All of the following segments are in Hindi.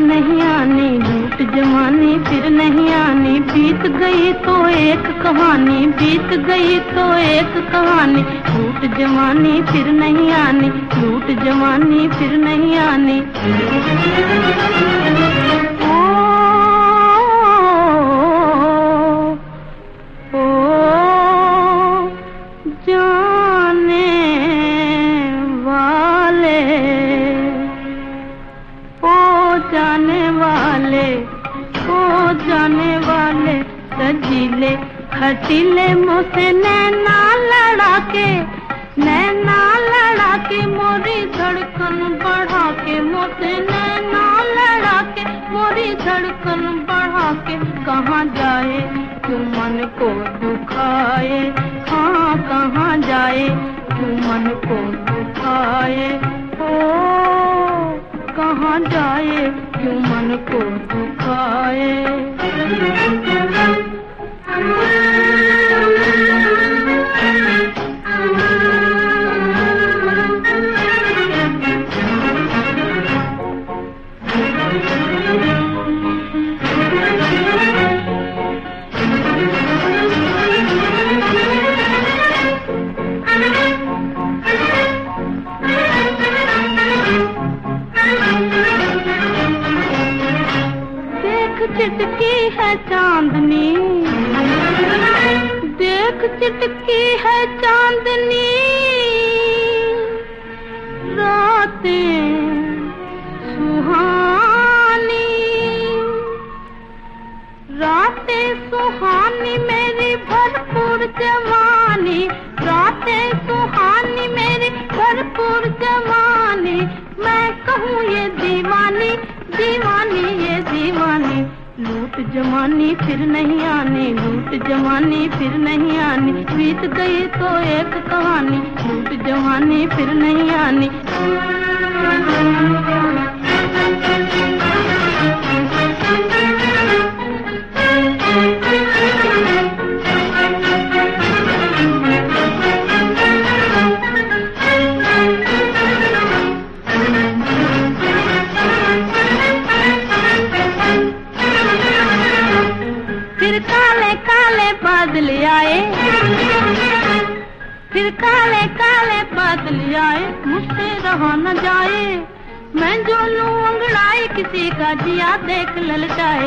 नहीं आनी, लूट जवानी फिर नहीं आनी। बीत गई तो एक कहानी, बीत गई तो एक कहानी। लूट जवानी फिर नहीं आनी, लूट जवानी फिर नहीं आनी। जाने वाले सजीले खटीले मुझसे नैना लड़ा के, नैना लड़ा के मोरी धड़कन बढ़ा के, मुझसे नैना लड़ा के मोरी धड़कन बढ़ा के। कहाँ जाए तू मन को दुखाए, हाँ कहाँ जाए तू मन को दुखाए। ओ कहाँ जाए क्यों मन को दुखाए। चिटकी है चांदनी, देख चिटकी है चांदनी। रातें सुहानी, रातें सुहानी मेरी भरपूर जवानी। रातें सुहानी मेरी भरपूर जवानी। मैं कहूँ ये दीवानी, दीवानी ये दीवानी। लूट जवानी फिर नहीं आनी, लूट जवानी फिर नहीं आनी। बीत गई तो एक कहानी, लूट जवानी फिर नहीं आनी। फिर काले काले बादल आए, फिर काले काले बादल आए। मुझसे रहा न जाए, मैं जो लूं अंगड़ाई किसी का जिया देख ललचाए।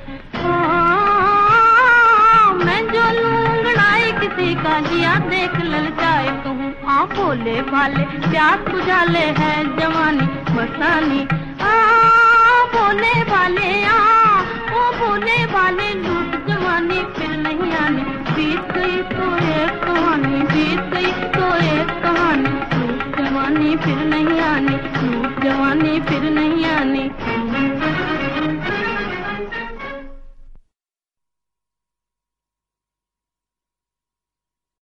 मैं जो लूं अंगड़ाई किसी का जिया देख ललचाए। कहूँ आ बोले वाले प्यास बुझा ले है जवानी बसानी। बोले वाले ओ बोले वाले लूट जवानी फिर नहीं आनी। बीत गई तो एक कहानी, बीत गई तो एक कहानी। लूट जवानी फिर नहीं आनी।